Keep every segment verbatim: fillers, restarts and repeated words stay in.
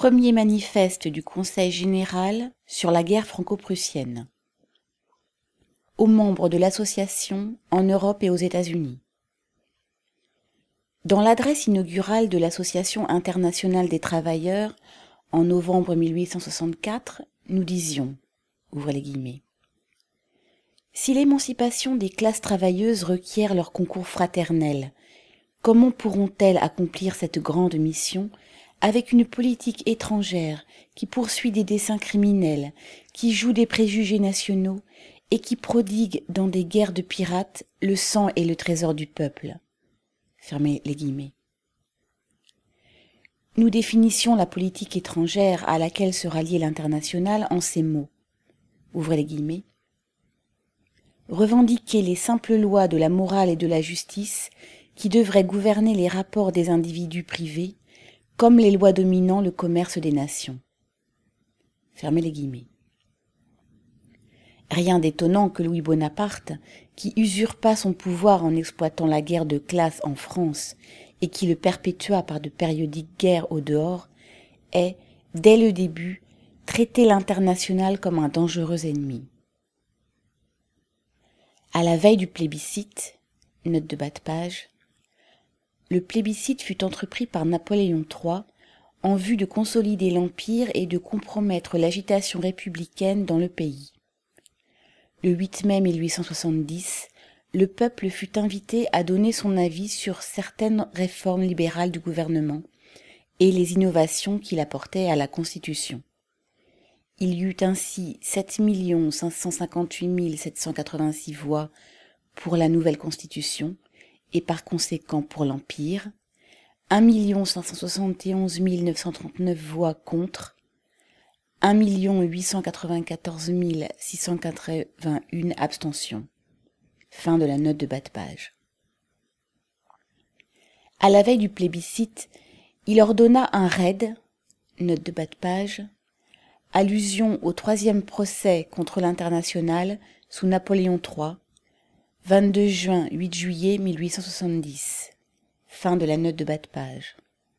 Premier manifeste du Conseil général sur la guerre franco-prussienne. Aux membres de l'association en Europe et aux États-Unis. Dans l'adresse inaugurale de l'Association internationale des travailleurs en novembre mille huit cent soixante-quatre, nous disions, ouvrez les guillemets, si l'émancipation des classes travailleuses requiert leur concours fraternel, comment pourront-elles accomplir cette grande mission avec une politique étrangère qui poursuit des desseins criminels, qui joue des préjugés nationaux et qui prodigue dans des guerres de pirates le sang et le trésor du peuple. Fermez les guillemets. Nous définissions la politique étrangère à laquelle se ralliait l'international en ces mots. Ouvrez les guillemets. Revendiquer les simples lois de la morale et de la justice qui devraient gouverner les rapports des individus privés, comme les lois dominant le commerce des nations. Fermez les guillemets. Rien d'étonnant que Louis Bonaparte, qui usurpa son pouvoir en exploitant la guerre de classe en France et qui le perpétua par de périodiques guerres au dehors, ait, dès le début, traité l'international comme un dangereux ennemi. À la veille du plébiscite, note de bas de page, le plébiscite fut entrepris par Napoléon trois en vue de consolider l'Empire et de compromettre l'agitation républicaine dans le pays. Le huit mai mille huit cent soixante-dix, le peuple fut invité à donner son avis sur certaines réformes libérales du gouvernement et les innovations qu'il apportait à la Constitution. Il y eut ainsi sept millions cinq cent cinquante-huit mille sept cent quatre-vingt-six voix pour la nouvelle Constitution et par conséquent pour l'Empire, un million cinq cent soixante et onze mille neuf cent trente-neuf voix contre, un million huit cent quatre-vingt-quatorze mille six cent quatre-vingt-un abstentions. Fin de la note de bas de page. À la veille du plébiscite, il ordonna un raid, note de bas de page, allusion au troisième procès contre l'international sous Napoléon trois, vingt-deux juin à huit juillet mille huit cent soixante-dix. Fin de la note de bas de page.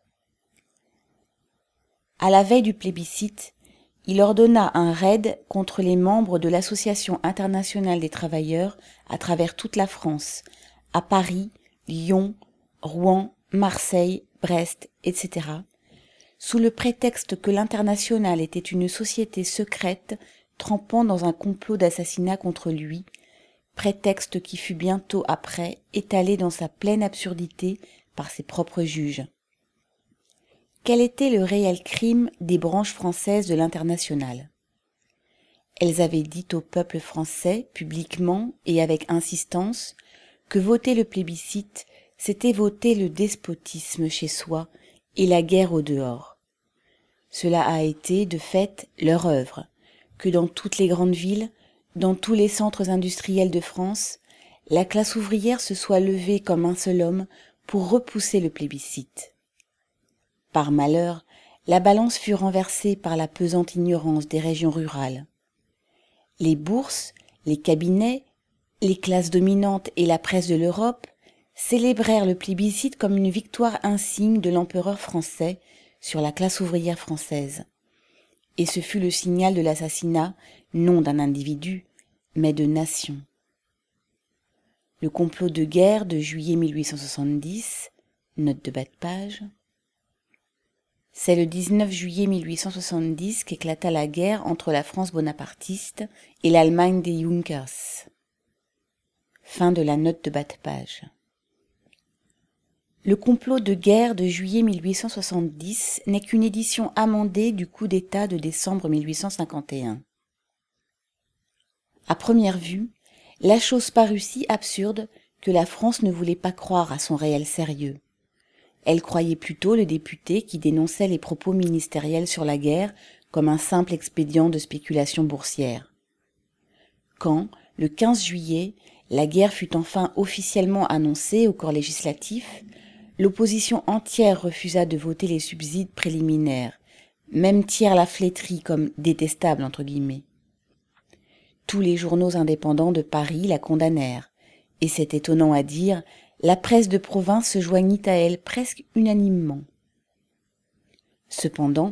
À la veille du plébiscite, il ordonna un raid contre les membres de l'Association internationale des travailleurs à travers toute la France, à Paris, Lyon, Rouen, Marseille, Brest, et cetera, sous le prétexte que l'Internationale était une société secrète trempant dans un complot d'assassinat contre lui, prétexte qui fut bientôt après étalé dans sa pleine absurdité par ses propres juges. Quel était le réel crime des branches françaises de l'Internationale ? Elles avaient dit au peuple français, publiquement et avec insistance, que voter le plébiscite, c'était voter le despotisme chez soi et la guerre au dehors. Cela a été, de fait, leur œuvre, que dans toutes les grandes villes, dans tous les centres industriels de France, la classe ouvrière se soit levée comme un seul homme pour repousser le plébiscite. Par malheur, la balance fut renversée par la pesante ignorance des régions rurales. Les bourses, les cabinets, les classes dominantes et la presse de l'Europe célébrèrent le plébiscite comme une victoire insigne de l'empereur français sur la classe ouvrière française. Et ce fut le signal de l'assassinat, non d'un individu, mais de nations. Le complot de guerre de juillet mille huit cent soixante-dix, note de bas de page. C'est le dix-neuf juillet mille huit cent soixante-dix qu'éclata la guerre entre la France bonapartiste et l'Allemagne des Junkers. Fin de la note de bas de page. Le complot de guerre de juillet mille huit cent soixante-dix n'est qu'une édition amendée du coup d'État de décembre mille huit cent cinquante et un. À première vue, la chose parut si absurde que la France ne voulait pas croire à son réel sérieux. Elle croyait plutôt le député qui dénonçait les propos ministériels sur la guerre comme un simple expédient de spéculation boursière. Quand, le quinze juillet, la guerre fut enfin officiellement annoncée au corps législatif, l'opposition entière refusa de voter les subsides préliminaires, même Thiers la flétrit comme « détestable » entre guillemets. Tous les journaux indépendants de Paris la condamnèrent, et c'est étonnant à dire, la presse de province se joignit à elle presque unanimement. Cependant,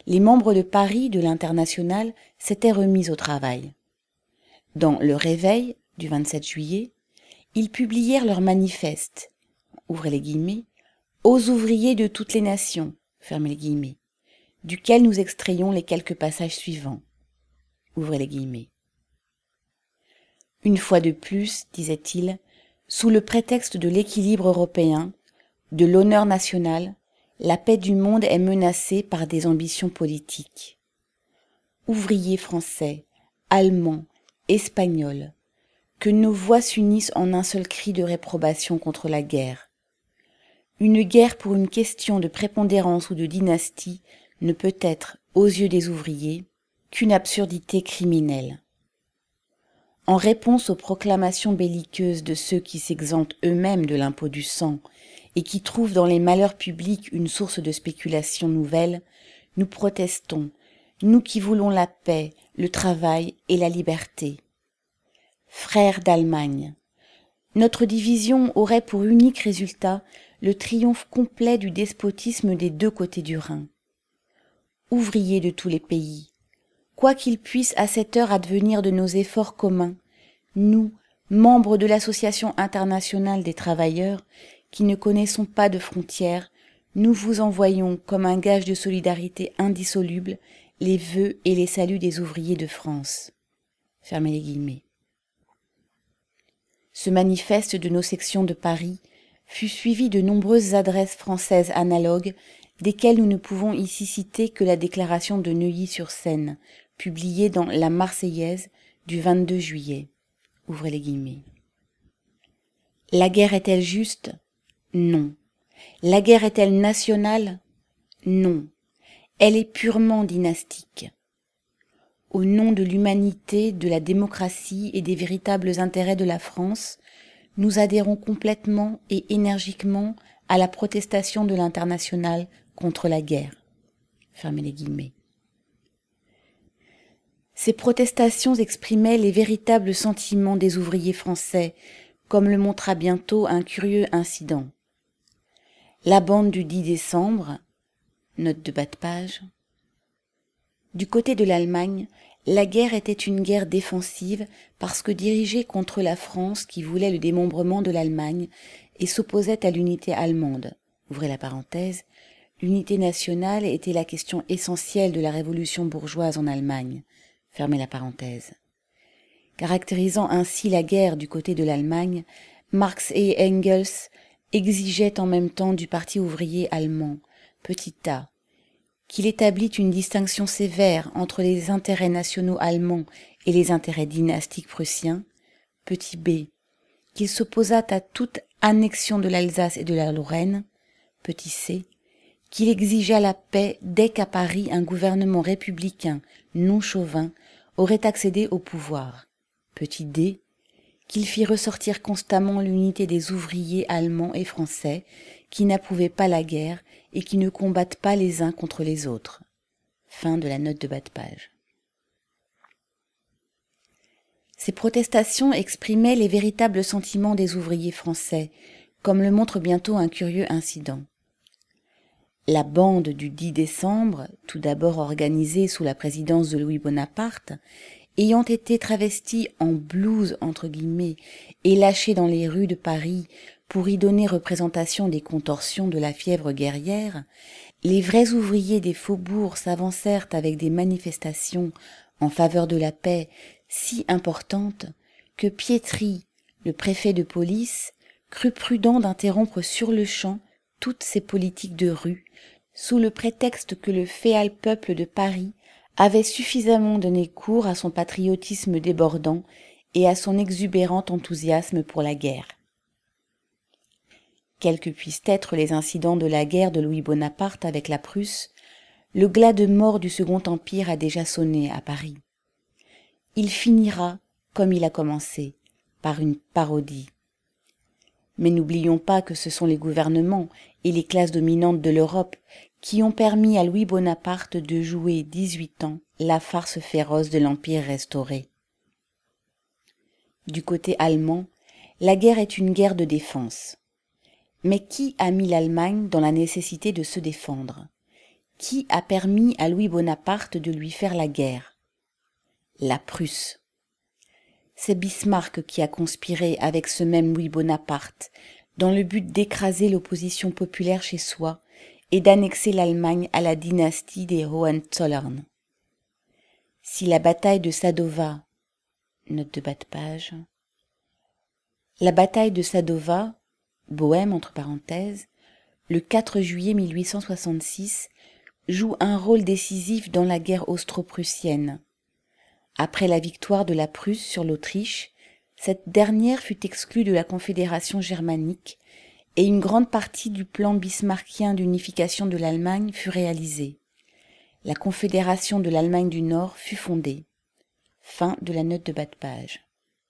les membres de Paris de l'Internationale s'étaient remis au travail. Dans Le Réveil du vingt-sept juillet, ils publièrent leur manifeste, ouvrez les guillemets, aux ouvriers de toutes les nations, fermez les guillemets, duquel nous extrayons les quelques passages suivants, ouvrez les guillemets. Une fois de plus, disait-il, sous le prétexte de l'équilibre européen, de l'honneur national, la paix du monde est menacée par des ambitions politiques. Ouvriers français, allemands, espagnols, que nos voix s'unissent en un seul cri de réprobation contre la guerre. Une guerre pour une question de prépondérance ou de dynastie ne peut être, aux yeux des ouvriers, qu'une absurdité criminelle. En réponse aux proclamations belliqueuses de ceux qui s'exemptent eux-mêmes de l'impôt du sang et qui trouvent dans les malheurs publics une source de spéculation nouvelle, nous protestons, nous qui voulons la paix, le travail et la liberté. Frères d'Allemagne, notre division aurait pour unique résultat le triomphe complet du despotisme des deux côtés du Rhin. Ouvriers de tous les pays, quoi qu'il puisse à cette heure advenir de nos efforts communs, nous, membres de l'Association internationale des travailleurs, qui ne connaissons pas de frontières, nous vous envoyons comme un gage de solidarité indissoluble les vœux et les saluts des ouvriers de France. Fermez les guillemets. Ce manifeste de nos sections de Paris fut suivi de nombreuses adresses françaises analogues, desquelles nous ne pouvons ici citer que la déclaration de Neuilly-sur-Seine, publiée dans La Marseillaise du vingt-deux juillet. Ouvrez les guillemets. La guerre est-elle juste ? Non. La guerre est-elle nationale ? Non. Elle est purement dynastique. Au nom de l'humanité, de la démocratie et des véritables intérêts de la France, nous adhérons complètement et énergiquement à la protestation de l'Internationale contre la guerre. Fermez les guillemets. Ces protestations exprimaient les véritables sentiments des ouvriers français, comme le montra bientôt un curieux incident. La bande du dix décembre, note de bas de page. Du côté de l'Allemagne, la guerre était une guerre défensive parce que dirigée contre la France qui voulait le démembrement de l'Allemagne et s'opposait à l'unité allemande. Ouvrez la parenthèse. L'unité nationale était la question essentielle de la révolution bourgeoise en Allemagne. Fermez la parenthèse. Caractérisant ainsi la guerre du côté de l'Allemagne, Marx et Engels exigeaient en même temps du Parti ouvrier allemand, petit a, qu'il établit une distinction sévère entre les intérêts nationaux allemands et les intérêts dynastiques prussiens, petit b, qu'il s'opposât à toute annexion de l'Alsace et de la Lorraine, petit c, qu'il exigea la paix dès qu'à Paris un gouvernement républicain non chauvin aurait accédé au pouvoir, petit d, qu'il fit ressortir constamment l'unité des ouvriers allemands et français qui n'approuvaient pas la guerre et qui ne combattent pas les uns contre les autres. Fin de la note de bas de page. Ces protestations exprimaient les véritables sentiments des ouvriers français, comme le montre bientôt un curieux incident. La bande du dix décembre, tout d'abord organisée sous la présidence de Louis Bonaparte, ayant été travestie en blouse entre guillemets et lâchée dans les rues de Paris pour y donner représentation des contorsions de la fièvre guerrière, les vrais ouvriers des faubourgs s'avancèrent avec des manifestations en faveur de la paix si importantes que Pietri, le préfet de police, crut prudent d'interrompre sur-le-champ toutes ces politiques de rue, sous le prétexte que le féal peuple de Paris avait suffisamment donné cours à son patriotisme débordant et à son exubérant enthousiasme pour la guerre. Quels que puissent être les incidents de la guerre de Louis Bonaparte avec la Prusse, le glas de mort du Second Empire a déjà sonné à Paris. Il finira, comme il a commencé, par une parodie. Mais n'oublions pas que ce sont les gouvernements et les classes dominantes de l'Europe qui ont permis à Louis Bonaparte de jouer dix-huit ans la farce féroce de l'Empire restauré. Du côté allemand, la guerre est une guerre de défense. Mais qui a mis l'Allemagne dans la nécessité de se défendre ? Qui a permis à Louis Bonaparte de lui faire la guerre? La Prusse. C'est Bismarck qui a conspiré avec ce même Louis Bonaparte dans le but d'écraser l'opposition populaire chez soi et d'annexer l'Allemagne à la dynastie des Hohenzollern. Si la bataille de Sadova, note de bas de page, la bataille de Sadova, Bohême entre parenthèses, le quatre juillet mille huit cent soixante-six, joue un rôle décisif dans la guerre austro-prussienne. Après la victoire de la Prusse sur l'Autriche, cette dernière fut exclue de la Confédération germanique et une grande partie du plan bismarckien d'unification de l'Allemagne fut réalisée. La Confédération de l'Allemagne du Nord fut fondée. Fin de la note de bas de page.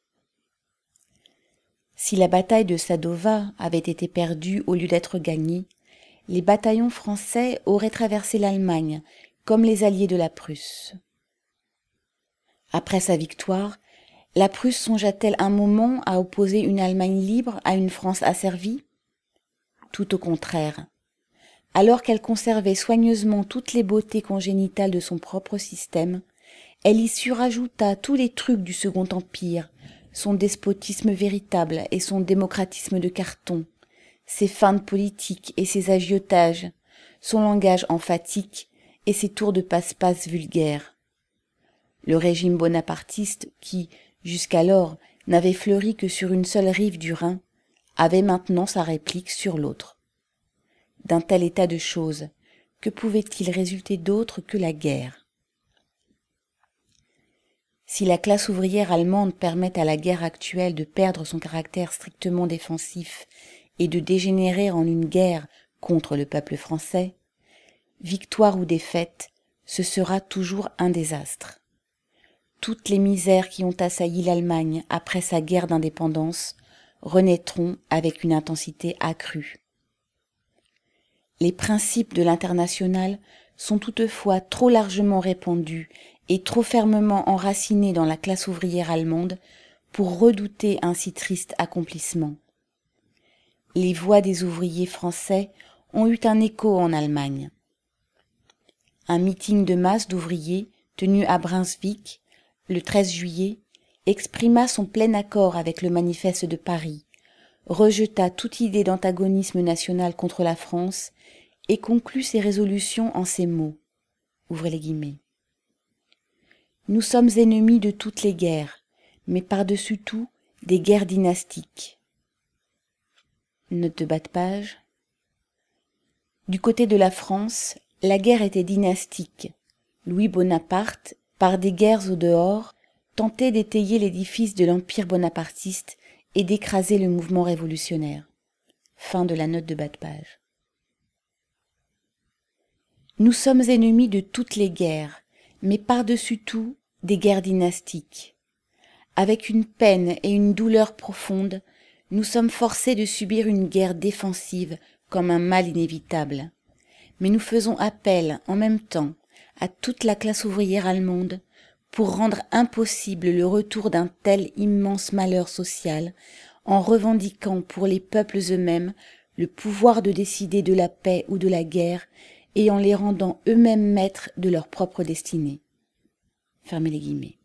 Si la bataille de Sadova avait été perdue au lieu d'être gagnée, les bataillons français auraient traversé l'Allemagne comme les alliés de la Prusse. Après sa victoire, la Prusse songea-t-elle un moment à opposer une Allemagne libre à une France asservie? Tout au contraire. Alors qu'elle conservait soigneusement toutes les beautés congénitales de son propre système, elle y surajouta tous les trucs du Second Empire, son despotisme véritable et son démocratisme de carton, ses feintes politiques et ses agiotages, son langage emphatique et ses tours de passe-passe vulgaires. Le régime bonapartiste, qui, jusqu'alors, n'avait fleuri que sur une seule rive du Rhin, avait maintenant sa réplique sur l'autre. D'un tel état de choses, que pouvait-il résulter d'autre que la guerre? Si la classe ouvrière allemande permet à la guerre actuelle de perdre son caractère strictement défensif et de dégénérer en une guerre contre le peuple français, victoire ou défaite, ce sera toujours un désastre. Toutes les misères qui ont assailli l'Allemagne après sa guerre d'indépendance renaîtront avec une intensité accrue. Les principes de l'internationale sont toutefois trop largement répandus et trop fermement enracinés dans la classe ouvrière allemande pour redouter un si triste accomplissement. Les voix des ouvriers français ont eu un écho en Allemagne. Un meeting de masse d'ouvriers tenu à Brunswick le treize juillet exprima son plein accord avec le manifeste de Paris, rejeta toute idée d'antagonisme national contre la France et conclut ses résolutions en ces mots. Ouvrez les guillemets. Nous sommes ennemis de toutes les guerres, mais par-dessus tout des guerres dynastiques. Note de bas de page. Du côté de la France, la guerre était dynastique. Louis Bonaparte, par des guerres au dehors, tentait d'étayer l'édifice de l'empire bonapartiste et d'écraser le mouvement révolutionnaire. Fin de la note de bas de page. Nous sommes ennemis de toutes les guerres, mais par-dessus tout des guerres dynastiques. Avec une peine et une douleur profonde, nous sommes forcés de subir une guerre défensive comme un mal inévitable. Mais nous faisons appel en même temps à toute la classe ouvrière allemande pour rendre impossible le retour d'un tel immense malheur social en revendiquant pour les peuples eux-mêmes le pouvoir de décider de la paix ou de la guerre et en les rendant eux-mêmes maîtres de leur propre destinée. Fermez les guillemets.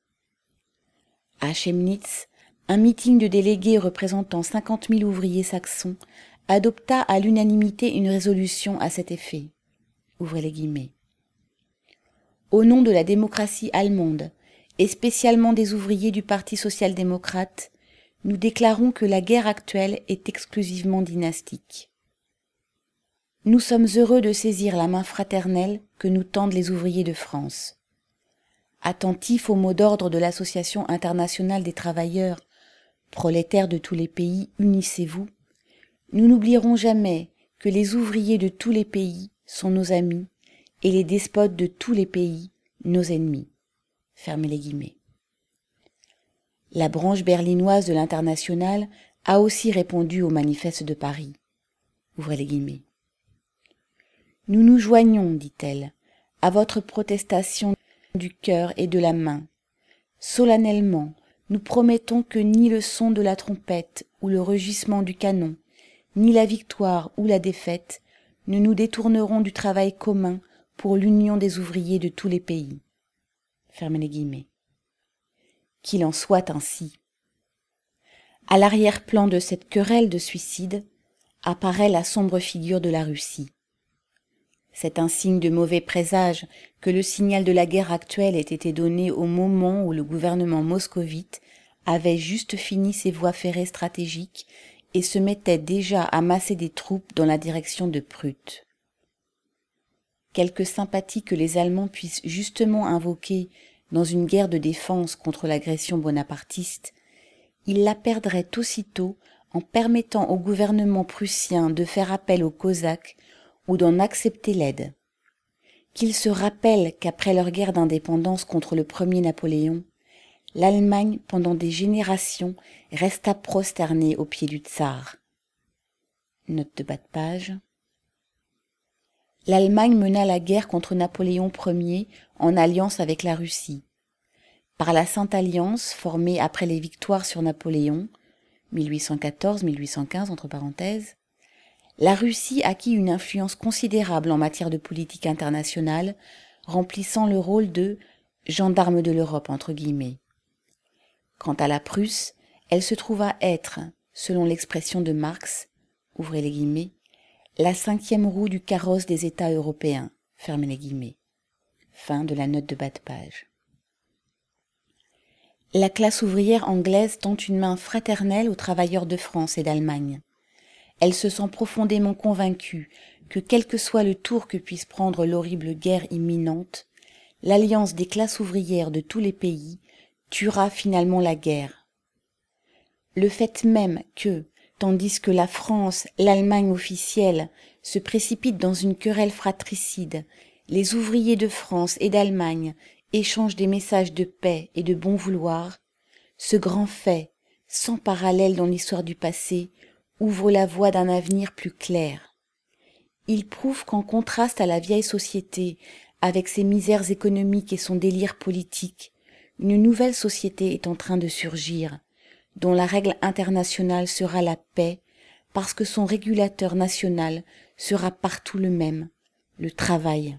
À Chemnitz, un meeting de délégués représentant cinquante mille ouvriers saxons adopta à l'unanimité une résolution à cet effet. Ouvrez les guillemets. Au nom de la démocratie allemande, et spécialement des ouvriers du Parti social-démocrate, nous déclarons que la guerre actuelle est exclusivement dynastique. Nous sommes heureux de saisir la main fraternelle que nous tendent les ouvriers de France. Attentifs au mot d'ordre de l'Association internationale des travailleurs, prolétaires de tous les pays, unissez-vous, nous n'oublierons jamais que les ouvriers de tous les pays sont nos amis et les despotes de tous les pays nos ennemis. Fermez les guillemets. La branche berlinoise de l'Internationale a aussi répondu au manifeste de Paris. Ouvrez les guillemets. Nous nous joignons, dit-elle, à votre protestation du cœur et de la main. Solennellement, nous promettons que ni le son de la trompette ou le rugissement du canon, ni la victoire ou la défaite, ne nous détourneront du travail commun pour l'union des ouvriers de tous les pays. Fermez les guillemets. Qu'il en soit ainsi. À l'arrière-plan de cette querelle de suicide apparaît la sombre figure de la Russie. C'est un signe de mauvais présage que le signal de la guerre actuelle ait été donné au moment où le gouvernement moscovite avait juste fini ses voies ferrées stratégiques et se mettait déjà à masser des troupes dans la direction de Pruth. Quelque sympathie que les Allemands puissent justement invoquer dans une guerre de défense contre l'agression bonapartiste, ils la perdraient aussitôt en permettant au gouvernement prussien de faire appel aux Cosaques ou d'en accepter l'aide. Qu'ils se rappellent qu'après leur guerre d'indépendance contre le premier Napoléon, l'Allemagne, pendant des générations, resta prosternée aux pieds du tsar. Note de bas de page. L'Allemagne mena la guerre contre Napoléon Ier en alliance avec la Russie. Par la Sainte Alliance, formée après les victoires sur Napoléon, mille huit cent quatorze mille huit cent quinze entre parenthèses, la Russie acquit une influence considérable en matière de politique internationale, remplissant le rôle de « gendarme de l'Europe » entre guillemets. Quant à la Prusse, elle se trouva être, selon l'expression de Marx, ouvrez les guillemets, la cinquième roue du carrosse des États européens, fermez les guillemets. Fin de la note de bas de page. La classe ouvrière anglaise tend une main fraternelle aux travailleurs de France et d'Allemagne. Elle se sent profondément convaincue que quel que soit le tour que puisse prendre l'horrible guerre imminente, l'alliance des classes ouvrières de tous les pays tuera finalement la guerre. Le fait même que, tandis que la France, l'Allemagne officielle, se précipitent dans une querelle fratricide, les ouvriers de France et d'Allemagne échangent des messages de paix et de bon vouloir, ce grand fait, sans parallèle dans l'histoire du passé, ouvre la voie d'un avenir plus clair. Il prouve qu'en contraste à la vieille société, avec ses misères économiques et son délire politique, une nouvelle société est en train de surgir, dont la règle internationale sera la paix, parce que son régulateur national sera partout le même, le travail.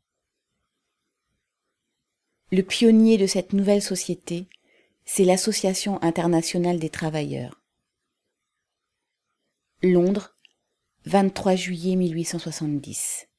Le pionnier de cette nouvelle société, c'est l'Association internationale des travailleurs. Londres, vingt-trois juillet mille huit cent soixante-dix.